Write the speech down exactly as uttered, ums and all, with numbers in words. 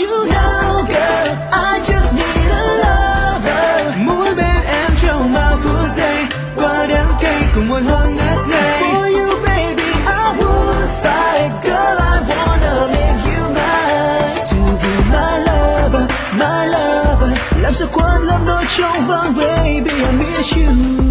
you now, girl. I just need a lover. Muốn bên em trong bao phút giây, qua đắng cay cùng môi hôn ngất ngây. For you baby I would fight, girl I wanna make you mine. To be my lover, my lover, làm sao quên lắm nỗi trong vắng, baby I miss you.